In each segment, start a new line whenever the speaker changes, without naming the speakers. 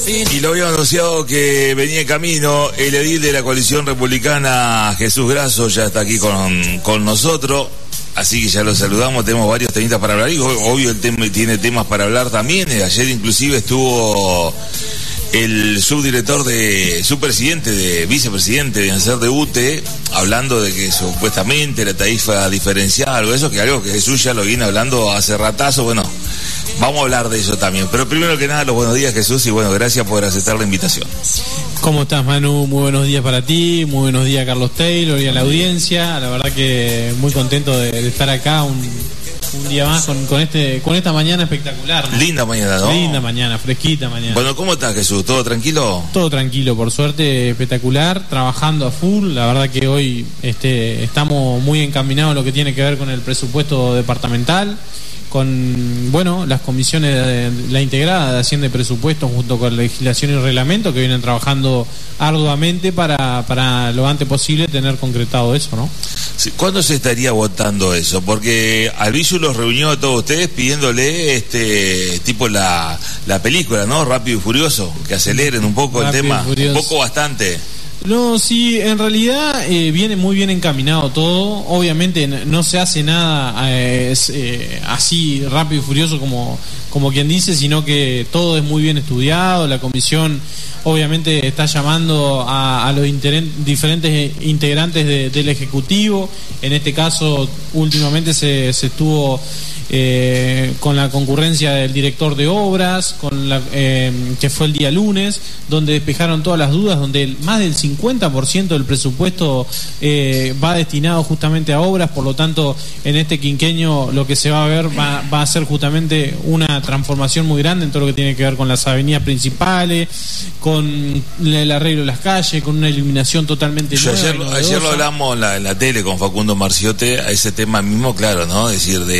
Y lo había anunciado que venía en camino el edil de la coalición republicana, Jesús Grasso, ya está aquí con nosotros. Así que ya lo saludamos, tenemos varios temitas para hablar y obvio el tema tiene temas para hablar también. Ayer inclusive estuvo el vicepresidente de ANSER de UTE, hablando de que supuestamente la tarifa diferenciada, algo que Jesús ya lo viene hablando hace ratazo. Bueno, vamos a hablar de eso también. Pero primero que nada, los buenos días, Jesús, y bueno, gracias por aceptar la invitación.
¿Cómo estás, Manu? Muy buenos días para ti, muy buenos días, Carlos Taylor, y a la audiencia. La verdad que muy contento de estar acá un día más con esta mañana espectacular, ¿no?
Linda mañana, ¿no?
Linda mañana, fresquita mañana.
Bueno, ¿cómo estás, Jesús? ¿Todo tranquilo?
Todo tranquilo, por suerte, espectacular, trabajando a full. La verdad que hoy estamos muy encaminados en lo que tiene que ver con el presupuesto departamental, con las comisiones de la integrada de Hacienda y Presupuesto junto con legislación y reglamento que vienen trabajando arduamente para lo antes posible tener concretado eso, ¿no?
Sí, ¿cuándo se estaría votando eso? Porque Albizu los reunió a todos ustedes pidiéndole tipo la película, ¿no? Rápido y Furioso, que aceleren un poco el tema, un poco bastante.
No, sí, en realidad viene muy bien encaminado todo. Obviamente no se hace nada así rápido y furioso como quien dice, sino que todo es muy bien estudiado. La comisión obviamente está llamando a los diferentes integrantes del Ejecutivo. En este caso, últimamente se estuvo con la concurrencia del director de obras, que fue el día lunes, donde despejaron todas las dudas, donde más del 50% del presupuesto va destinado justamente a obras. Por lo tanto, en este quinquenio lo que se va a ver va a ser justamente una transformación muy grande en todo lo que tiene que ver con las avenidas principales, con el arreglo de las calles, con una iluminación totalmente nueva.
Ayer lo hablamos en la tele con Facundo Marciote a ese tema mismo, claro, ¿no? Es decir,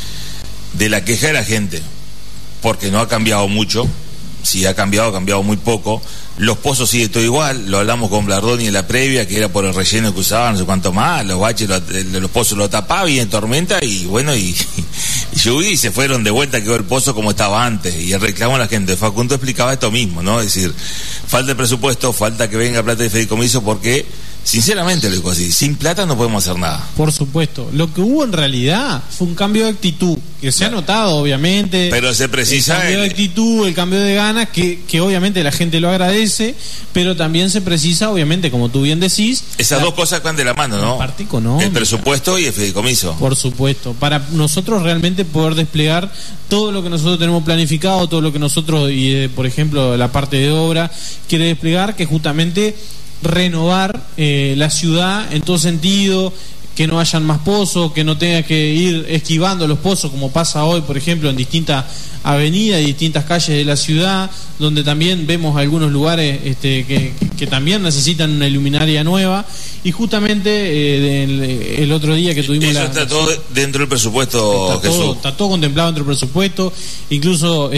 de la queja de la gente, porque no ha cambiado mucho. Si ha cambiado muy poco. Los pozos sigue todo igual, lo hablamos con Blardoni en la previa, que era por el relleno que usaban, no sé cuánto más, los baches, los pozos lo tapaba y en tormenta, y bueno, y llovía y se fueron de vuelta, quedó el pozo como estaba antes, y el reclamo a la gente. Facundo explicaba esto mismo, ¿no? Es decir, falta el presupuesto, falta que venga plata de fideicomiso, porque sinceramente lo digo así, sin plata no podemos hacer nada.
Por supuesto, lo que hubo en realidad fue un cambio de actitud, que se ha notado obviamente,
pero se precisa
el cambio de actitud, el cambio de ganas, que obviamente la gente lo agradece, pero también se precisa obviamente, como tú bien decís,
esas dos cosas van de la mano, ¿no?
La parte económica,
el presupuesto y el fideicomiso.
Por supuesto, para nosotros realmente poder desplegar todo lo que nosotros tenemos planificado, todo lo que nosotros, por ejemplo, la parte de obra quiere desplegar, que justamente renovar la ciudad en todo sentido, que no hayan más pozos, que no tenga que ir esquivando los pozos como pasa hoy, por ejemplo, en distintas avenidas y distintas calles de la ciudad, donde también vemos algunos lugares que también necesitan una luminaria nueva. Y justamente el otro día que tuvimos
eso está todo dentro del presupuesto.
Está todo contemplado dentro del presupuesto. Incluso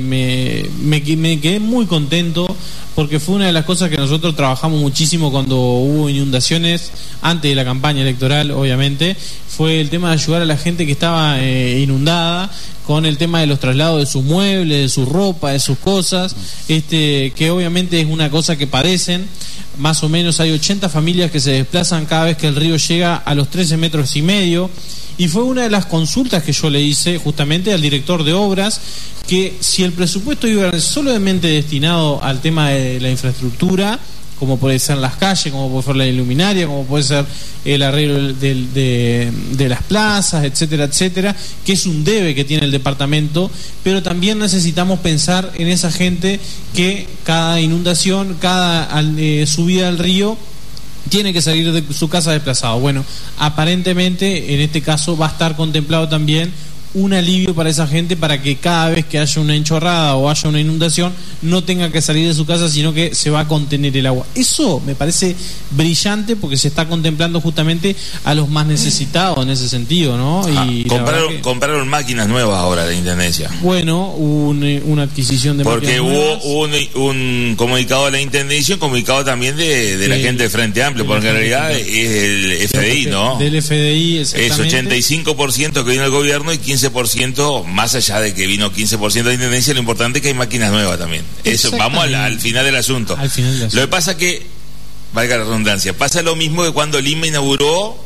me quedé muy contento, porque fue una de las cosas que nosotros trabajamos muchísimo cuando hubo inundaciones antes de la campaña electoral, obviamente, fue el tema de ayudar a la gente que estaba inundada, con el tema de los traslados de sus muebles, de su ropa, de sus cosas, que obviamente es una cosa que padecen. Más o menos hay 80 familias que se desplazan cada vez que el río llega a los 13,5 metros. Y fue una de las consultas que yo le hice justamente al director de obras, que si el presupuesto iba solamente destinado al tema de la infraestructura, como puede ser las calles, como puede ser la iluminaria, como puede ser el arreglo de las plazas, etcétera, etcétera, que es un debe que tiene el departamento, pero también necesitamos pensar en esa gente que cada inundación, cada subida al río, tiene que salir de su casa desplazado. Bueno, aparentemente en este caso va a estar contemplado también un alivio para esa gente, para que cada vez que haya una enchorrada o haya una inundación no tenga que salir de su casa, sino que se va a contener el agua. Eso me parece brillante, porque se está contemplando justamente a los más necesitados en ese sentido, ¿no? Y
compraron máquinas nuevas ahora de la Intendencia.
Bueno, hubo una adquisición de
porque
máquinas nuevas.
Hubo un comunicado de la Intendencia, un comunicado también de la gente del Frente Amplio, porque en realidad es el FDI, ¿no?
Del FDI, exactamente.
Es 85% que viene el gobierno y 15% 15%, más allá de que vino 15% de intendencia, lo importante es que hay máquinas nuevas también. Eso, vamos al final del asunto.
Al final del asunto.
Lo que pasa que, valga la redundancia, pasa lo mismo que cuando Lima inauguró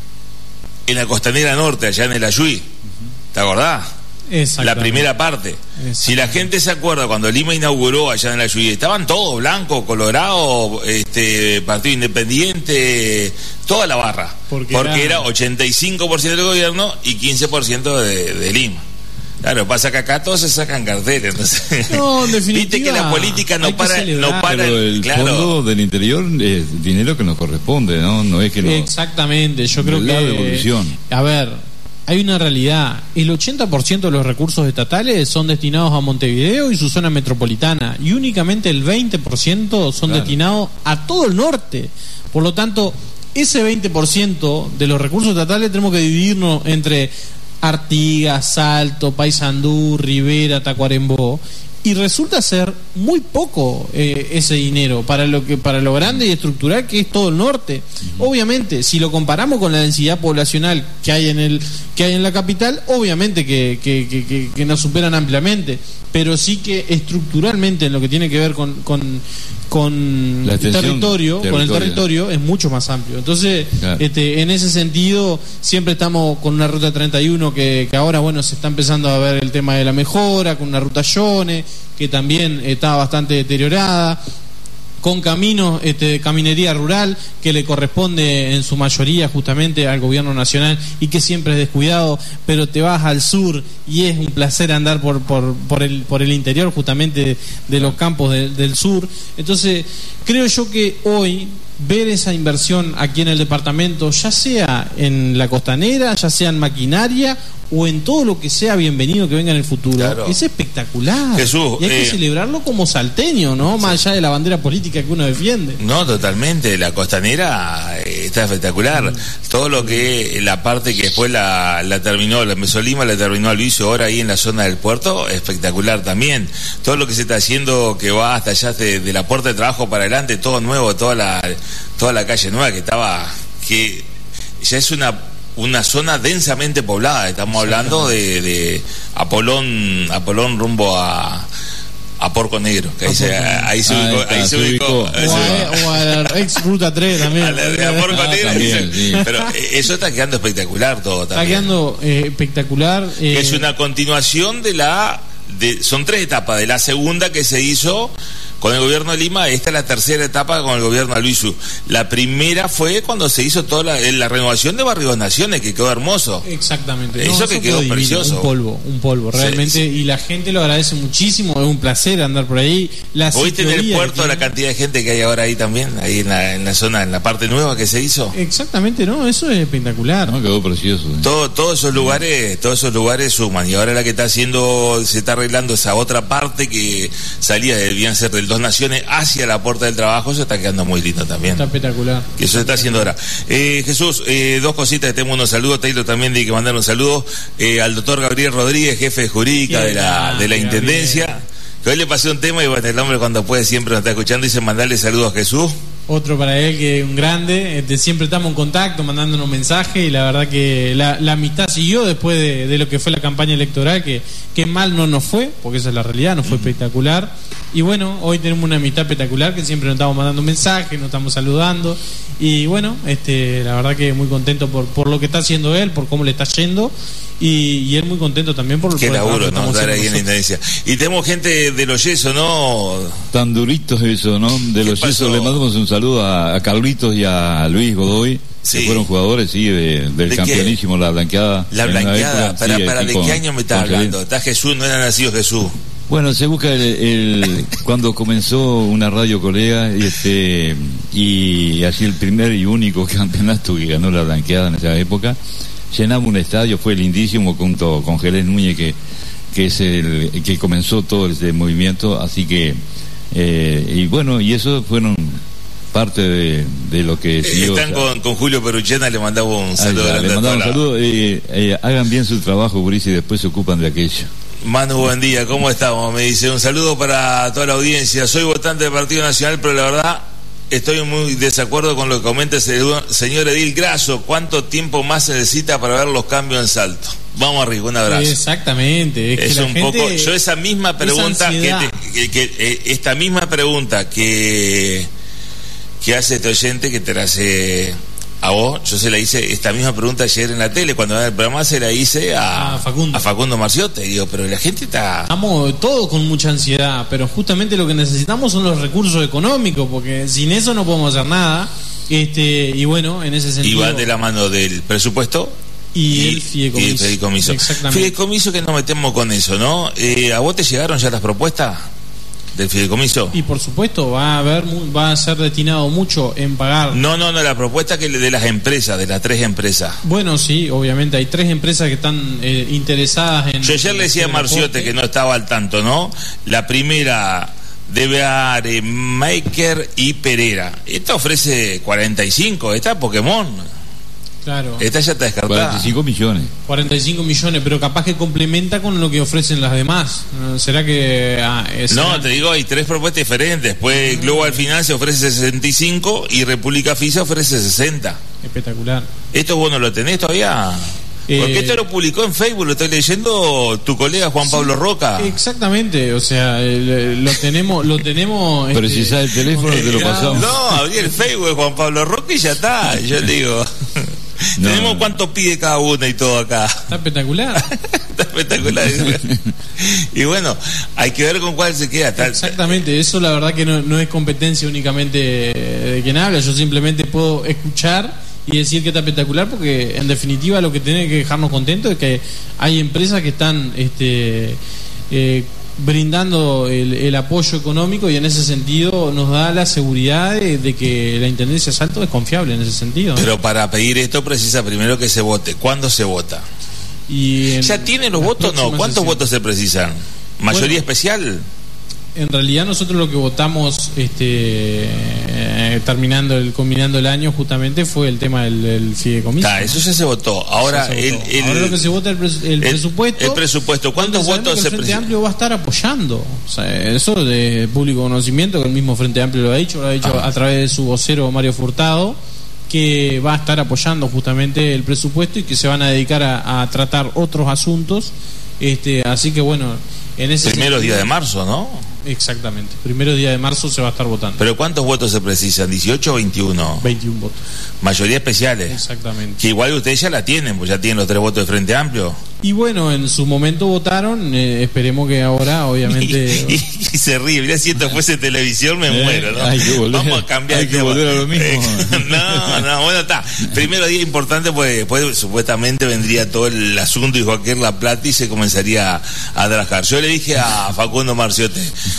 en la Costanera Norte, allá en el Ayuí. ¿Te acordás? La primera parte. Si la gente se acuerda, cuando Lima inauguró allá en la Ayuí, estaban todos blancos, colorados, Partido Independiente, toda la barra. Porque era 85% del gobierno y 15% de Lima. Claro, pasa que acá todos se sacan carteles. Entonces,
no, en definitiva,
viste que la política no para.
Pero el fondo del interior es dinero que nos corresponde, ¿no? No es que
Exactamente, yo creo que.
La devolución.
A ver, hay una realidad. El 80% de los recursos estatales son destinados a Montevideo y su zona metropolitana. Y únicamente el 20% son destinados a todo el norte. Por lo tanto, ese 20% de los recursos estatales tenemos que dividirnos entre Artigas, Salto, Paysandú, Rivera, Tacuarembó, y resulta ser muy poco ese dinero para lo grande y estructural que es todo el norte. Obviamente, si lo comparamos con la densidad poblacional que hay en la capital, obviamente que nos superan ampliamente, pero sí que estructuralmente en lo que tiene que ver con el territorio es mucho más amplio. Entonces, claro, en ese sentido siempre estamos con una ruta 31 que ahora se está empezando a ver el tema de la mejora, con una ruta Yone que también está bastante deteriorada, con caminos, caminería rural que le corresponde en su mayoría justamente al gobierno nacional y que siempre es descuidado, pero te vas al sur y es un placer andar por el interior justamente de los campos del sur. Entonces creo yo que hoy ver esa inversión aquí en el departamento, ya sea en la costanera, ya sea en maquinaria o en todo lo que sea bienvenido que venga en el futuro, claro, es espectacular.
Jesús,
y hay que celebrarlo como salteño, ¿no? Sí. Más allá de la bandera política que uno defiende.
No, totalmente. La costanera está espectacular. Todo lo que la parte que después la terminó, la empezó Lima, la terminó Alviso, ahora ahí en la zona del puerto, espectacular también. Todo lo que se está haciendo, que va hasta allá de la puerta de trabajo para adelante, todo nuevo, toda la calle nueva que ya es una zona densamente poblada. Estamos hablando de Apolón rumbo a Porco Negro, que ahí se ubicó.
O a la ex ruta 3 también.
A Porco Negro también, sí. Pero eso está quedando espectacular todo también.
Está quedando espectacular.
Es una continuación son 3 etapas. De la segunda que se hizo con el gobierno de Lima, esta es la tercera etapa con el gobierno de Albizu. La primera fue cuando se hizo toda la renovación de Barrio Naciones, que quedó hermoso.
Exactamente.
Eso que quedó divino, precioso.
Un polvo, realmente. Sí. Y la gente lo agradece muchísimo, es un placer andar por ahí.
¿Viste en el puerto la cantidad de gente que hay ahora ahí también? Ahí en la zona, en la parte nueva que se hizo.
Exactamente, ¿no? Eso es espectacular.
No, quedó precioso.
Todos esos lugares suman. Y ahora la que se está arreglando esa otra parte que salía debían ser del Dos Naciones hacia la Puerta del Trabajo, se está quedando muy lindo también.
Está espectacular.
Que eso se está haciendo ahora. Jesús, 2 cositas, tenemos unos saludos. Taylor también tiene que mandar un saludo al doctor Gabriel Rodríguez, jefe de jurídica de la Intendencia. Que hoy le pasé un tema y el hombre cuando puede siempre nos está escuchando, dice mandarle saludos a Jesús.
Otro para él que es un grande, siempre estamos en contacto, mandándonos mensajes, y la verdad que la amistad siguió después de lo que fue la campaña electoral, que mal no nos fue, porque esa es la realidad, nos fue espectacular. Y bueno, hoy tenemos una amistad espectacular que siempre nos estamos mandando mensajes, nos estamos saludando, y bueno, la verdad que muy contento por lo que está haciendo él, por cómo le está yendo, y él muy contento también por
qué laburo, ¿no? Dar ahí en la Intendencia. Y tenemos gente de los Yesos, ¿no?
Tan duritos eso, ¿no? De los Yesos le mandamos un saludo a Carlitos y a Luis Godoy, sí, que fueron jugadores, sí, del campeonísimo, la blanqueada.
La blanqueada, para ¿de qué año me estás hablando? ¿Está Jesús? ¿No era nacido Jesús?
Bueno, se busca cuando comenzó una radio colega y así el primer y único campeonato que ganó la blanqueada en esa época, llenamos un estadio, fue lindísimo junto con Jerez Núñez, que es el que comenzó todo este movimiento, así que y bueno, y eso fueron parte de lo que siguió.
Están con Julio Peruchena, le mandamos un saludo.
Le mandamos un saludo, hagan bien su trabajo, Gurice, y después se ocupan de aquello.
Manu, buen día, ¿cómo estamos? Me dice, un saludo para toda la audiencia. Soy votante del Partido Nacional, pero la verdad estoy muy desacuerdo con lo que comenta el señor Edil Grasso. ¿Cuánto tiempo más se necesita para ver los cambios en Salto? Vamos arriba, un abrazo.
Exactamente.
Es un poco. Yo esa misma pregunta esta misma pregunta que hace este oyente, que te la hace a vos, yo se la hice esta misma pregunta ayer en la tele, cuando en el programa se la hice a Facundo Marciote. Digo, pero la gente está...
Estamos todos con mucha ansiedad, pero justamente lo que necesitamos son los recursos económicos, porque sin eso no podemos hacer nada. Y bueno, en ese sentido...
Y va de la mano del presupuesto
y el fideicomiso.
Exactamente. Fideicomiso, que nos metemos con eso, ¿no? ¿A vos te llegaron ya las propuestas del fideicomiso?
Y por supuesto va a ser destinado mucho en pagar.
No, la propuesta que de las empresas, de las 3 empresas.
Bueno, sí, obviamente hay 3 empresas que están interesadas en...
Yo ayer le decía a Marciote, que no estaba al tanto, ¿no? La primera debe dar Maker y Pereira. Esta ofrece 45, esta Pokémon.
Claro.
Esta ya está descartada.
45 millones,
pero capaz que complementa con lo que ofrecen las demás. ¿Será que...?
No, te digo, hay 3 propuestas diferentes. Después Globo al final se ofrece 65 y República Fisa ofrece 60.
Espectacular.
¿Esto vos no lo tenés todavía? Porque esto lo publicó en Facebook, lo estoy leyendo tu colega Juan Pablo Roca.
Exactamente, o sea, lo tenemos.
Pero si sabe el teléfono te lo pasamos.
No, abrí el Facebook de Juan Pablo Roca y ya está. Yo digo, tenemos cuánto pide cada uno y todo acá.
Está espectacular.
Está espectacular. Y bueno, hay que ver con cuál se queda.
Exactamente, eso la verdad que no es competencia únicamente de quien habla. Yo simplemente puedo escuchar y decir que está espectacular, porque en definitiva lo que tiene que dejarnos contentos es que hay empresas que están brindando el apoyo económico, y en ese sentido nos da la seguridad de que la Intendencia de Salto es confiable en ese sentido, ¿no?
Pero para pedir esto precisa primero que se vote. ¿Cuándo se vota? ¿Ya tiene los votos? No. ¿Cuántos votos se precisan? ¿Mayoría especial?
En realidad nosotros lo que votamos combinando el año justamente fue el tema del fideicomiso.
Eso ya se votó. Ahora
lo que se vota el presupuesto.
El presupuesto. ¿Cuántos votos se
precisan? El Frente Amplio va a estar apoyando. O sea, eso de público conocimiento, que el mismo Frente Amplio lo ha dicho a través de su vocero Mario Furtado, que va a estar apoyando justamente el presupuesto y que se van a dedicar a tratar otros asuntos. Así que bueno, en ese
primeros días de marzo, ¿no?
Exactamente, primeros días de marzo se va a estar votando.
¿Pero cuántos votos se precisan? ¿18 o 21?
21 votos.
Mayoría especiales.
Exactamente.
Que igual ustedes ya la tienen, pues ya tienen los 3 votos de Frente Amplio.
Y bueno, en su momento votaron, esperemos que ahora, obviamente...
y se ríe, mirá, si esto fuese televisión me muero, ¿no? Vamos a cambiar
el tema. Hay que volver a lo mismo.
No, bueno, está. Primero día importante, pues después supuestamente vendría todo el asunto y Joaquín La Plata y se comenzaría a trabajar. Yo le dije a Facundo Marciote,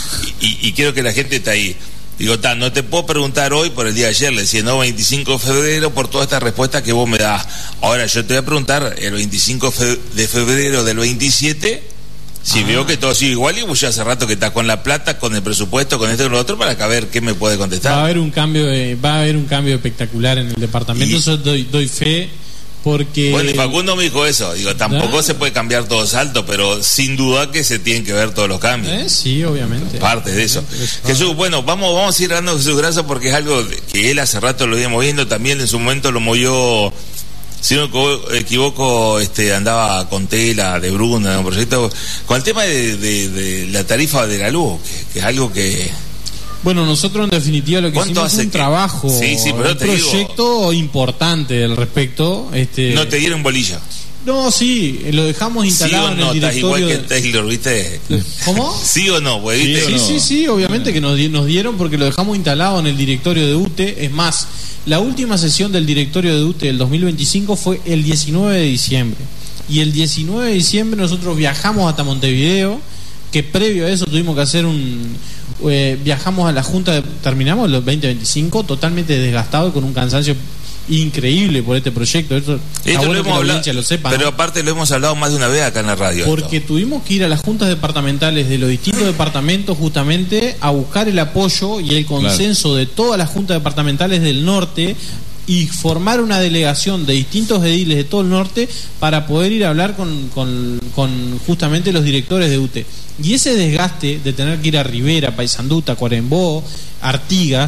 y quiero que la gente está ahí, digo, no te puedo preguntar hoy por el día de ayer, le decía, no, 25 de febrero, por toda esta respuesta que vos me das. Ahora yo te voy a preguntar el 25 de febrero del 27, si veo que todo sigue igual, y vos ya hace rato que estás con La Plata, con el presupuesto, con esto y con lo otro, para que ver qué me puede contestar.
Va a haber un cambio espectacular en el departamento, eso doy fe. Porque...
Bueno, y Facundo me dijo eso. Digo, tampoco se puede cambiar todo Salto, pero sin duda que se tienen que ver todos los cambios.
Sí, obviamente.
Parte de eso. Jesús, bueno, vamos a ir hablando de Jesús Grasso, porque es algo que él hace rato lo iba moviendo. También en su momento lo movió, si no me equivoco, andaba con Tela, de Bruna, en un proyecto, con el tema de la tarifa de la luz, que es algo que...
Bueno, nosotros en definitiva lo que hicimos es un trabajo, un proyecto importante al respecto.
¿No te dieron bolilla?
No, sí, lo dejamos instalado en el directorio.
Igual que Taylor, ¿viste?
¿Cómo?
¿Sí o no? Pues, ¿viste?
Sí, obviamente que nos dieron, porque lo dejamos instalado en el directorio de UTE. Es más, la última sesión del directorio de UTE del 2025 fue el 19 de diciembre. Y el 19 de diciembre nosotros viajamos hasta Montevideo, que previo a eso tuvimos que hacer viajamos a la Junta, terminamos el 2025 totalmente desgastado, con un cansancio increíble por este proyecto. Esto
lo hemos hablado, lo sepa, pero ¿no? Aparte lo hemos hablado más de una vez acá en la radio.
Porque tuvimos que ir a las juntas departamentales de los distintos departamentos justamente a buscar el apoyo y el consenso de todas las juntas departamentales del norte, y formar una delegación de distintos ediles de todo el norte para poder ir a hablar con justamente los directores de UTE. Y ese desgaste de tener que ir a Rivera, Paysandú, Tacuarembó, Artigas,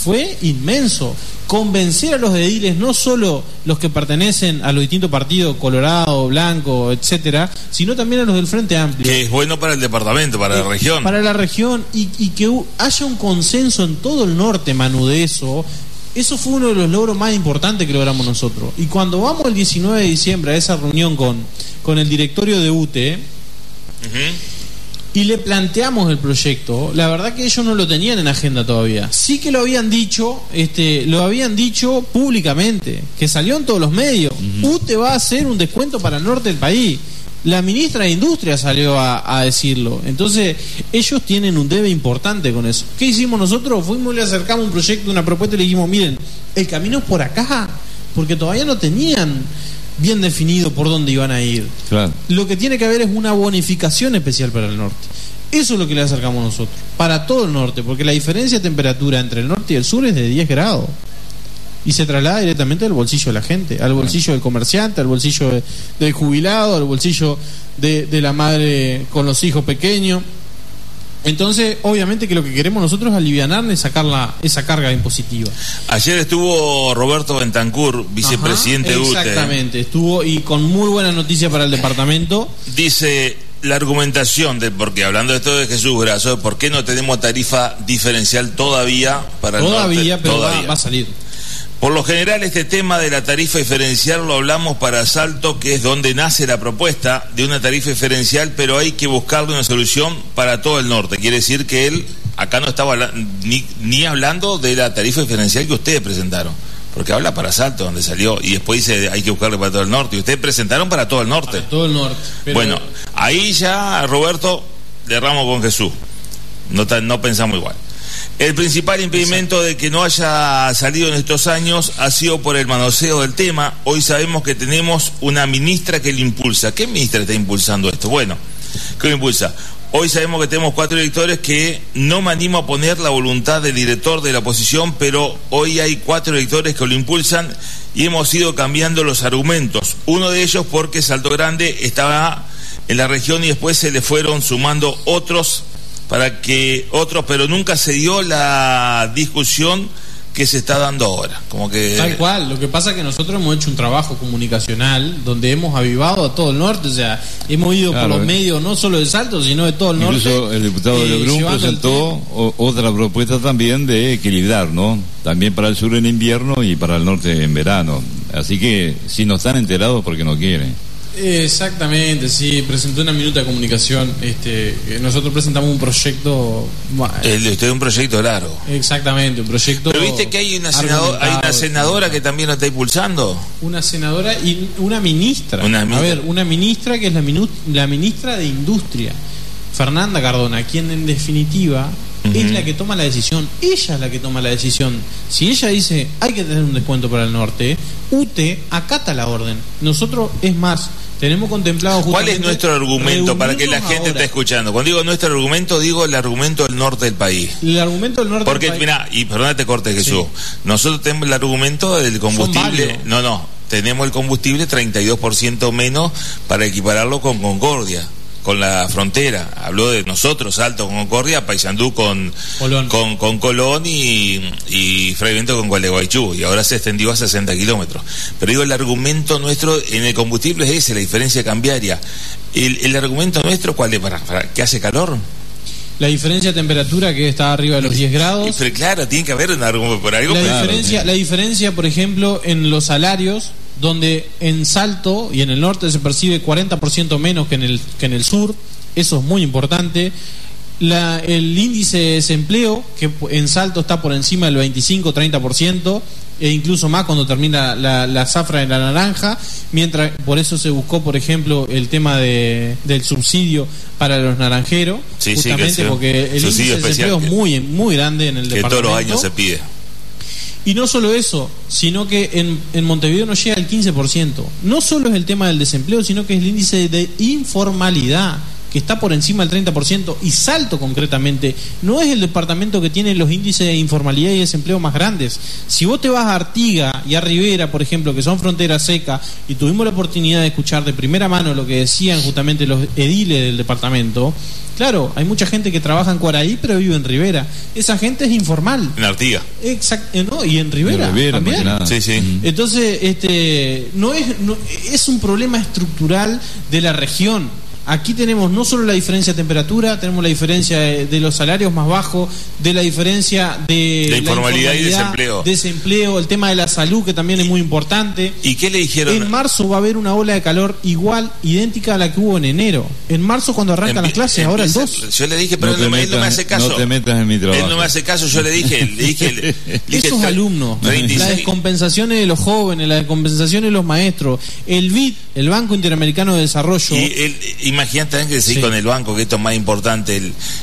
fue inmenso. Convencer a los ediles, no solo los que pertenecen a los distintos partidos, Colorado, Blanco, etcétera, sino también a los del Frente Amplio.
Que es bueno para el departamento, para la región.
Para la región, y que haya un consenso en todo el norte, Manu, de eso. Eso fue uno de los logros más importantes que logramos nosotros. Y cuando vamos el 19 de diciembre a esa reunión con el directorio de UTE, y le planteamos el proyecto, la verdad que ellos no lo tenían en agenda todavía. Sí que lo habían dicho públicamente, que salió en todos los medios. UTE va a hacer un descuento para el norte del país. La ministra de Industria salió a decirlo. Entonces, ellos tienen un debe importante con eso. ¿Qué hicimos nosotros? Fuimos y le acercamos un proyecto, una propuesta y le dijimos, miren, el camino es por acá, porque todavía no tenían bien definido por dónde iban a ir. Claro. Lo que tiene que haber es una bonificación especial para el norte. Eso es lo que le acercamos nosotros, para todo el norte, porque la diferencia de temperatura entre el norte y el sur es de 10 grados. Y se traslada directamente al bolsillo de la gente, al bolsillo del comerciante, al bolsillo del jubilado, al bolsillo de la madre con los hijos pequeños. Entonces, obviamente que lo que queremos nosotros es alivianar esa carga impositiva.
Ayer estuvo Roberto Bentancur, vicepresidente de UTE.
Exactamente, estuvo y con muy buenas noticias para el departamento.
Dice la argumentación del por qué, hablando de esto de Jesús Grasso, ¿por qué no tenemos tarifa diferencial todavía para el norte?
Todavía, pero va a salir.
Por lo general, este tema de la tarifa diferencial lo hablamos para Salto, que es donde nace la propuesta de una tarifa diferencial, pero hay que buscarle una solución para todo el norte. Quiere decir que él acá no estaba ni hablando de la tarifa diferencial que ustedes presentaron, porque habla para Salto, donde salió, y después dice hay que buscarle para todo el norte, y ustedes presentaron para todo el norte.
Para todo el norte.
Pero... Bueno, ahí ya, Roberto, le erramos con Jesús. No pensamos igual. El principal impedimento de que no haya salido en estos años ha sido por el manoseo del tema. Hoy sabemos que tenemos una ministra que lo impulsa. ¿Qué ministra está impulsando esto? Bueno, ¿qué lo impulsa? Hoy sabemos que tenemos 4 directores que no me animo a poner la voluntad del director de la oposición, pero hoy hay 4 directores que lo impulsan y hemos ido cambiando los argumentos. Uno de ellos porque Salto Grande estaba en la región y después se le fueron sumando otros, pero nunca se dio la discusión que se está dando ahora. Como que...
Tal cual, lo que pasa es que nosotros hemos hecho un trabajo comunicacional donde hemos avivado a todo el norte, o sea, hemos ido por los medios no solo de Salto, sino de todo el norte.
Incluso el diputado de Lebrun presentó otra propuesta también de equilibrar, ¿no? También para el sur en invierno y para el norte en verano. Así que si no están enterados porque no quieren.
Exactamente, sí, presentó una minuta de comunicación. Nosotros presentamos un proyecto.
El de usted es un proyecto largo.
Exactamente, un proyecto.
Pero viste que hay una senadora que también lo está impulsando.
Una senadora y una ministra. Una ministra que es la ministra de Industria, Fernanda Cardona, quien en definitiva es la que toma la decisión. Ella es la que toma la decisión. Si ella dice hay que tener un descuento para el norte, UTE acata la orden. Nosotros, es más, tenemos contemplado
justamente... ¿Cuál es nuestro argumento para que la gente esté escuchando? Cuando digo nuestro argumento, digo el argumento del norte del país.
El argumento del norte del país. Porque,
mira, y perdónate te corte, Jesús. Sí. Nosotros tenemos el argumento del combustible. Tenemos el combustible 32% menos para equipararlo con Concordia, con la frontera. Habló de nosotros, Salto con Concordia, Paysandú con Colón y Fray Bento con Gualeguaychú, y ahora se extendió a 60 kilómetros. Pero digo, el argumento nuestro en el combustible es ese, la diferencia cambiaria. El argumento nuestro, ¿cuál es? ¿Para que hace calor?
La diferencia de temperatura, que está arriba de los 10 grados.
Pero claro, tiene que haber un argumento por algo.
La diferencia, por ejemplo, en los salarios, donde en Salto y en el norte se percibe 40% menos que en el sur. Eso es muy importante. El índice de desempleo, que en Salto está por encima del 25-30%, e incluso más cuando termina la zafra de la naranja, mientras por eso se buscó, por ejemplo, el tema del subsidio para los naranjeros, justamente porque el índice de desempleo es muy grande en el departamento.
Que todos los años se pide.
Y no solo eso, sino que en Montevideo no llega al 15%. No solo es el tema del desempleo, sino que es el índice de informalidad, que está por encima del 30%, y Salto concretamente no es el departamento que tiene los índices de informalidad y desempleo más grandes. Si vos te vas a Artigas y a Rivera, por ejemplo, que son fronteras secas, y tuvimos la oportunidad de escuchar de primera mano lo que decían justamente los ediles del departamento, claro, hay mucha gente que trabaja en Cuaraí pero vive en Rivera. Esa gente es informal.
En Artigas.
Exacto, no, y en Rivera, también.
Sí, sí.
Entonces, es un problema estructural de la región. Aquí tenemos no solo la diferencia de temperatura, tenemos la diferencia de los salarios más bajos, de la diferencia de
la informalidad y desempleo,
el tema de la salud, que también es muy importante.
¿Y qué le dijeron?
En marzo va a haber una ola de calor igual, idéntica a la que hubo en enero. En marzo, cuando arrancan las clases, ahora el 2.
Yo le dije, pero él no me hace caso.
No te metas en mi trabajo.
Él no me hace caso, yo le dije
esos alumnos,
36.
Las descompensaciones de los jóvenes, las descompensaciones de los maestros, el BID, el Banco Interamericano de Desarrollo.
Imagínate también que seguir con el banco, que esto es más importante,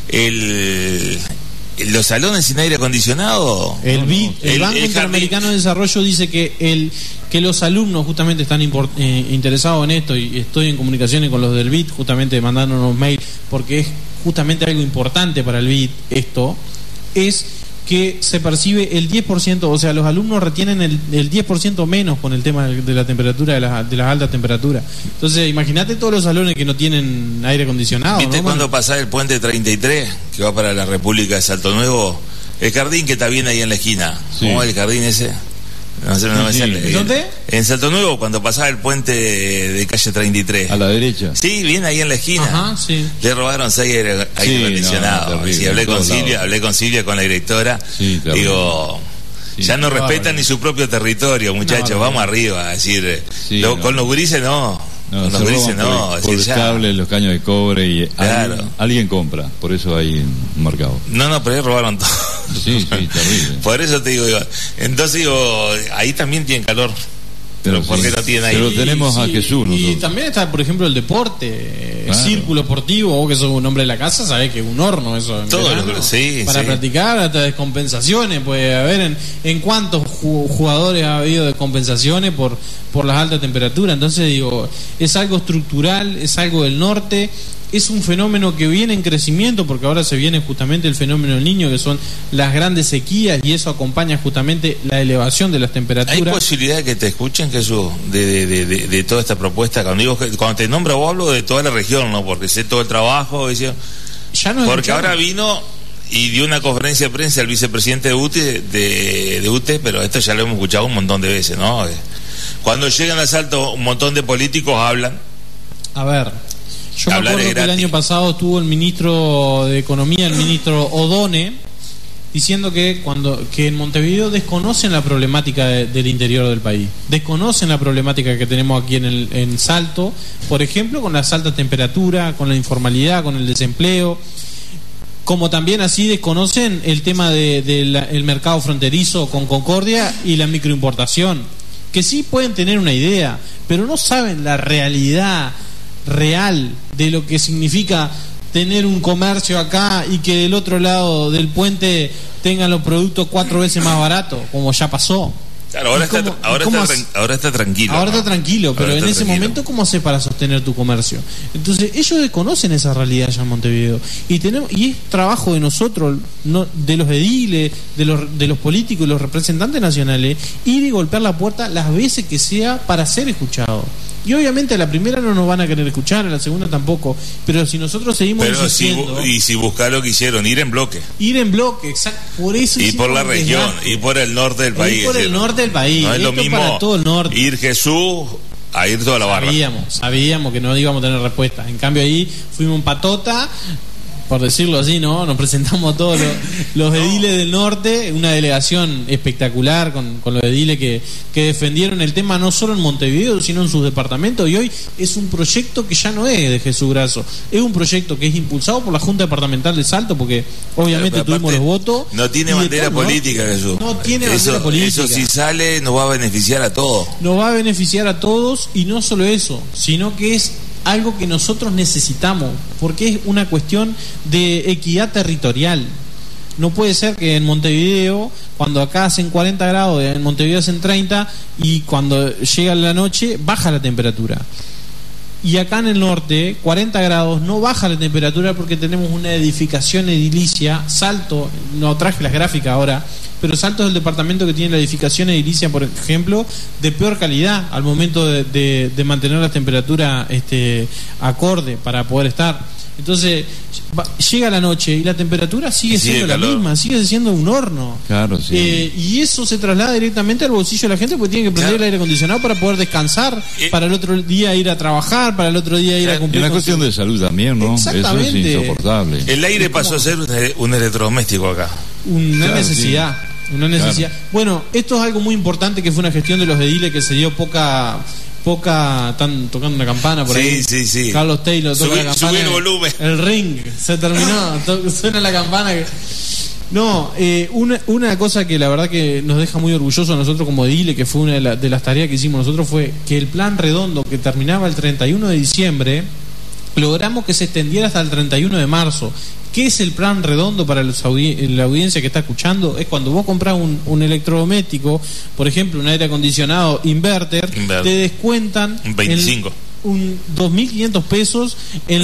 los salones sin aire acondicionado.
El BID, el Banco Interamericano de Desarrollo, dice que los alumnos justamente están interesados en esto, y estoy en comunicaciones con los del BID, justamente mandándonos mail, porque es justamente algo importante para el BID. Esto es que se percibe el 10%, o sea, los alumnos retienen el 10% menos con el tema de la temperatura, de las altas temperaturas. Entonces, imagínate todos los salones que no tienen aire acondicionado.
¿Viste,
¿no,
cuando pasás el puente 33, que va para la República de Salto Nuevo? El jardín que está bien ahí en la esquina.
Sí.
¿Cómo es el jardín ese? No sé, no me sale.
¿Dónde?
En Salto Nuevo, cuando pasaba el puente de calle 33.
A la derecha.
Sí, bien ahí en la esquina.
Ajá, sí.
Le robaron 6 aire acondicionados. Sí, hablé con Silvia, con la directora.
Sí,
digo, ya no respetan ni su propio territorio, muchachos. Vamos arriba, a decir, con los gurises no.
No, se roban por el cable, los caños de cobre, y alguien compra, por eso hay un mercado.
No, pero ahí robaron todo.
Sí, terrible.
Por eso te digo, entonces ahí también tienen calor. Pero ¿por qué no tienen ahí?
Pero tenemos a Jesús.
Y también está, por ejemplo, el deporte,
claro.
Círculo Deportivo. Vos que sos un hombre de la casa, sabés que es un horno eso. Para practicar, hasta descompensaciones. Puede haber en cuántos jugadores ha habido descompensaciones por las altas temperaturas. Entonces digo, es algo estructural, es algo del norte. Es un fenómeno que viene en crecimiento, porque ahora se viene justamente el fenómeno del Niño, que son las grandes sequías, y eso acompaña justamente la elevación de las temperaturas.
¿Hay posibilidad de que te escuchen, Jesús, de toda esta propuesta? Cuando te nombro, vos hablo de toda la región, ¿no? Porque sé todo el trabajo. Ya no, porque ahora vino y dio una conferencia de prensa el vicepresidente de UTE, pero esto ya lo hemos escuchado un montón de veces, ¿no? Cuando llegan al Salto, un montón de políticos hablan.
A ver, yo me acuerdo que el año pasado estuvo el ministro de Economía, el ministro Odone, diciendo que en Montevideo desconocen la problemática del interior del país, desconocen la problemática que tenemos aquí en Salto, por ejemplo, con las altas temperaturas, con la informalidad, con el desempleo, como también así desconocen el tema del mercado fronterizo con Concordia y la microimportación, que sí pueden tener una idea, pero no saben la realidad real de lo que significa tener un comercio acá y que del otro lado del puente tengan los productos 4 veces más baratos, como ya pasó.
Claro, ahora está tranquilo.
Ahora está tranquilo, pero en ese momento, ¿cómo hace para sostener tu comercio? Entonces, ellos desconocen esa realidad ya en Montevideo. Y es trabajo de nosotros, de los ediles, de los políticos y los representantes nacionales, ir y golpear la puerta las veces que sea para ser escuchados. Y obviamente a la primera no nos van a querer escuchar, a la segunda tampoco, pero si nosotros seguimos insistiendo...
si buscar lo que hicieron, ir en bloque,
exacto, por eso...
Y por la región, y por el norte del país.
Y por el norte del país.
No es lo mismo
para todo el norte.
Ir Jesús a ir toda la barra.
Sabíamos que no íbamos a tener respuesta. En cambio ahí fuimos en patota, por decirlo así, ¿no? Nos presentamos todos los ediles del norte, una delegación espectacular con los ediles que defendieron el tema no solo en Montevideo, sino en sus departamentos, y hoy es un proyecto que ya no es de Jesús Grasso, es un proyecto que es impulsado por la Junta Departamental de Salto, porque obviamente tuvimos los votos.
No tiene bandera política, Jesús.
No tiene bandera política.
Eso si sale nos va a beneficiar a todos.
Nos va a beneficiar a todos, y no solo eso, sino que es algo que nosotros necesitamos, porque es una cuestión de equidad territorial. No puede ser que en Montevideo, cuando acá hacen 40 grados, en Montevideo hacen 30, y cuando llega la noche baja la temperatura. Y acá en el norte, 40 grados, no baja la temperatura porque tenemos una edificación edilicia, Salto, no traje las gráficas ahora, pero Salto es el departamento que tiene la edificación edilicia, por ejemplo, de peor calidad al momento de mantener la temperatura acorde para poder estar. Entonces llega la noche y la temperatura sigue siendo la misma, sigue siendo un horno.
Claro, sí.
Y eso se traslada directamente al bolsillo de la gente porque tiene que prender el aire acondicionado para poder descansar, para el otro día ir a trabajar, para el otro día ir a cumplir.
Es una cuestión de salud también, ¿no?
Exactamente.
Eso es insoportable.
El aire pasó a ser un electrodoméstico acá.
Una necesidad.
Sí.
Una necesidad. Claro. Bueno, esto es algo muy importante que fue una gestión de los ediles que se dio poca. Están tocando una campana por ahí.
Sí.
Carlos Taylor toca la campana.
Subí el volumen.
El ring se terminó. Suena la campana. No, una cosa que la verdad que nos deja muy orgullosos a nosotros como edile, que fue una de las tareas que hicimos nosotros, fue que el plan redondo que terminaba el 31 de diciembre, logramos que se extendiera hasta el 31 de marzo. ¿Qué es el plan redondo para la audiencia que está escuchando? Es cuando vos comprás un electrodoméstico, por ejemplo, un aire acondicionado inverter, te descuentan
25.
Un 2.500 pesos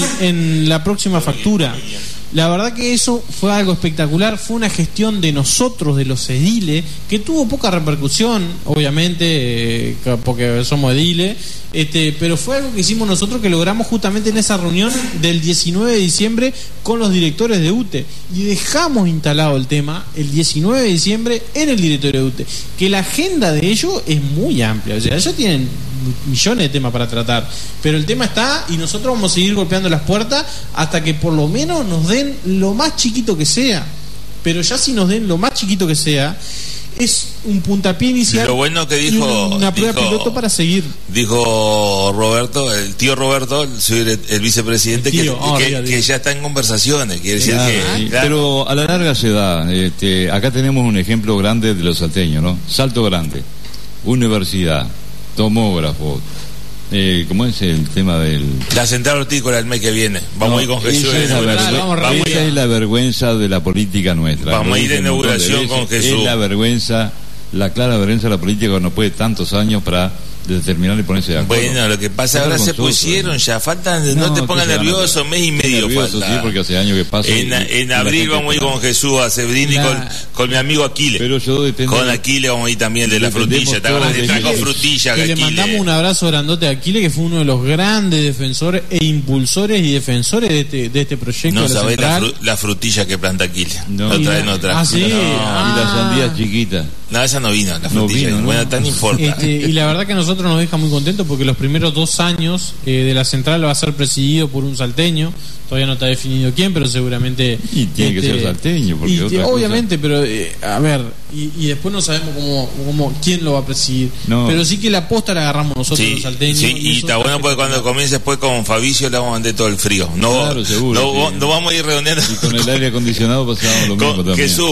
en la próxima factura. La verdad que eso fue algo espectacular, fue una gestión de nosotros, de los ediles, que tuvo poca repercusión, obviamente, porque somos ediles, pero fue algo que hicimos nosotros, que logramos justamente en esa reunión del 19 de diciembre con los directores de UTE, y dejamos instalado el tema el 19 de diciembre en el directorio de UTE, que la agenda de ellos es muy amplia, o sea, ellos tienen millones de temas para tratar, pero el tema está y nosotros vamos a seguir golpeando las puertas hasta que por lo menos nos den lo más chiquito que sea, pero ya si nos den lo más chiquito que sea es un puntapié inicial.
Lo bueno que dijo,
una prueba piloto para seguir.
Dijo Roberto, el tío Roberto, el vicepresidente, que ya está en conversaciones, quiere decir que
claro. Pero a la larga se da. Acá tenemos un ejemplo grande de los salteños, ¿no? Salto Grande, universidad, tomógrafo. ¿Cómo es el tema del...?
La central hortícola el mes que viene. Vamos a ir con Jesús.
Esa es la vergüenza de la política nuestra.
Vamos a ir de inauguración con Jesús.
Es la vergüenza, la clara vergüenza de la política que no puede tantos años para determinar y ponerse de acuerdo.
Bueno, lo que pasa ahora se pusieron ya, faltan, no te pongas nervioso, mes y medio falta.
Sí, porque hace años que pasa.
En abril vamos a ir con Jesús a Sebrini con mi amigo Aquiles.
Pero yo
con Aquiles vamos a ir también de la frutilla, te acuerdas, trajo frutilla.
Que le mandamos un abrazo grandote a Aquiles, que fue uno de los grandes defensores e impulsores y defensores de este proyecto.
No sabés la frutilla que planta Aquiles. No trae.
Ah, sí.
Y las sandías chiquitas.
No, esa no vino, la frutilla.
No
bueno, tan importa.
Y la verdad que a nosotros nos deja muy contentos porque los primeros 2 años de la central va a ser presidido por un salteño. Todavía no está definido quién, pero seguramente...
Y tiene que ser salteño. Porque
obviamente, pero a ver, y después no sabemos quién lo va a presidir. No. Pero sí que la posta la agarramos nosotros los salteños.
Sí, y está bueno porque cuando comience después con Fabricio le vamos a mandar todo el frío. No,
claro, seguro.
No vamos a ir reuniendo.
Y con el aire acondicionado pasamos lo mismo también.
Jesús,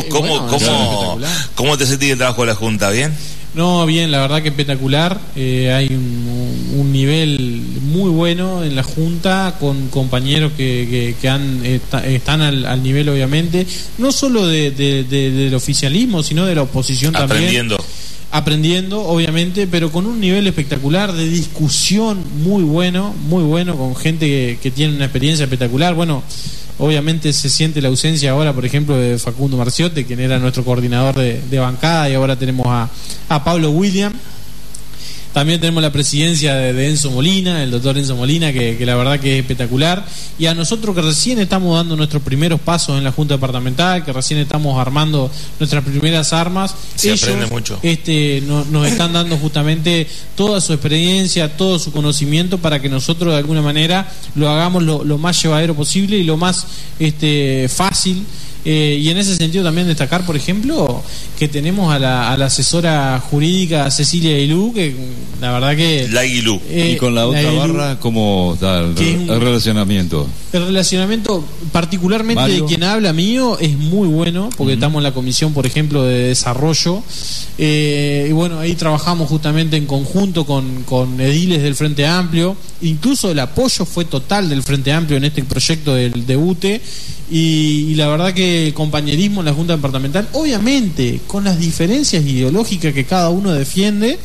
¿cómo te sentís el trabajo de la Junta? ¿Bien?
No, bien, la verdad que espectacular. Hay un nivel muy bueno en la Junta con compañeros que están al nivel, obviamente, no solo del oficialismo, sino de la oposición también. Aprendiendo, obviamente, pero con un nivel espectacular de discusión muy bueno, con gente que tiene una experiencia espectacular. Bueno, obviamente se siente la ausencia ahora, por ejemplo, de Facundo Marciote, quien era nuestro coordinador de bancada, y ahora tenemos a Pablo William. También tenemos la presidencia de Enzo Molina, el doctor Enzo Molina, que la verdad que es espectacular. Y a nosotros que recién estamos dando nuestros primeros pasos en la Junta Departamental, que recién estamos armando nuestras primeras armas, ellos
aprende mucho.
Nos están dando justamente toda su experiencia, todo su conocimiento, para que nosotros de alguna manera lo hagamos lo más llevadero posible y lo más fácil. Y en ese sentido también destacar, por ejemplo, que tenemos a la asesora jurídica Cecilia Aguilú, que la verdad que...
La Aguilú.
Y con la otra barra, ¿cómo está el relacionamiento?
El relacionamiento, particularmente Mario, de quien habla mío, es muy bueno, porque estamos en la comisión, por ejemplo, de desarrollo. Y bueno, ahí trabajamos justamente en conjunto con ediles del Frente Amplio. Incluso el apoyo fue total del Frente Amplio en este proyecto de UTE. Y la verdad que el compañerismo en la Junta Departamental, obviamente con las diferencias ideológicas que cada uno defiende,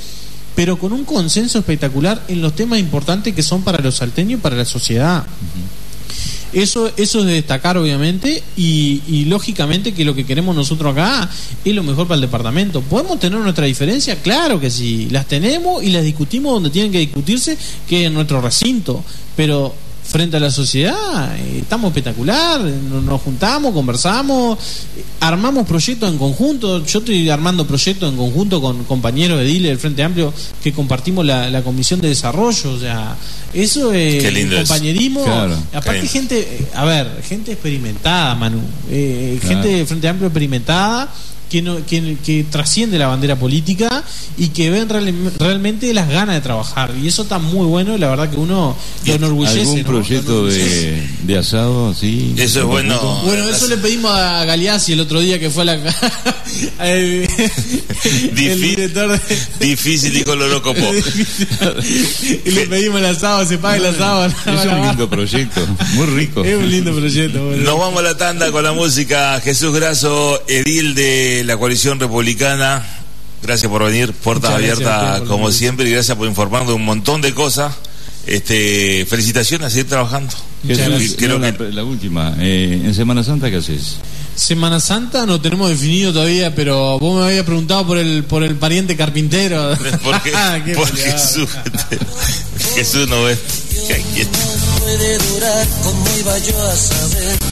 pero con un consenso espectacular en los temas importantes que son para los salteños y para la sociedad. Eso es de destacar, obviamente, y lógicamente que lo que queremos nosotros acá es lo mejor para el departamento. ¿Podemos tener nuestra diferencia? Claro que sí, las tenemos y las discutimos donde tienen que discutirse, que es en nuestro recinto, pero frente a la sociedad estamos espectacular, nos juntamos, conversamos, armamos proyectos en conjunto. Yo estoy armando proyectos en conjunto con compañeros de Dile del Frente Amplio que compartimos la comisión de desarrollo. O sea, eso es compañerismo.
Claro.
Aparte gente experimentada, Manu, gente del Frente Amplio experimentada, que trasciende la bandera política y que ven realmente las ganas de trabajar, y eso está muy bueno, y la verdad que uno lo enorgullece.
¿Algún proyecto de asado? Sí.
Eso es bueno.
Bueno, eso le pedimos a Galeazzi el otro día que fue a la el director
difícil, dijo Lorocopo.
Y le pedimos el asado, se paga el asado.
Es un lindo proyecto, muy rico.
Es un lindo proyecto. Bueno.
Nos vamos a la tanda con la música. Jesús Grasso, edil de la coalición republicana, gracias por venir, puertas abiertas como siempre, y gracias por informarnos de un montón de cosas. Felicitaciones, a seguir trabajando.
La última, en Semana Santa, ¿qué haces?
Semana Santa no tenemos definido todavía, pero vos me habías preguntado por el pariente carpintero.
Porque Jesús no ve.
No puede durar, como iba yo a saber.